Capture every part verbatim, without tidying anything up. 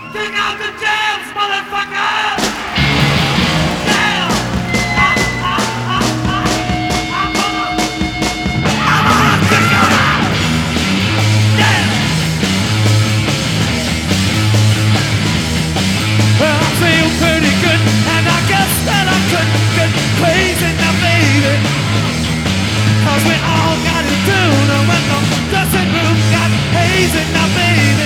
Take out the jams, motherfucker! Yeah! Ah, ah, ah, ah. I'm gonna, I'm gonna kick you out! Yeah! Well, I feel pretty good, and I guess that I could get crazy now, baby. Cause we all got it down, and when the dressing room got hazy now, baby.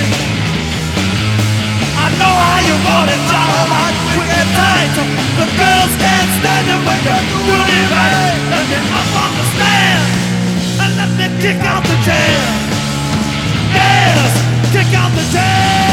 I know how you want it, y'all, hot, quick and tight. The girls can't stand it when you're doing it right. Let me up on the stand, and let me kick out the jam. Yes, kick out the jam.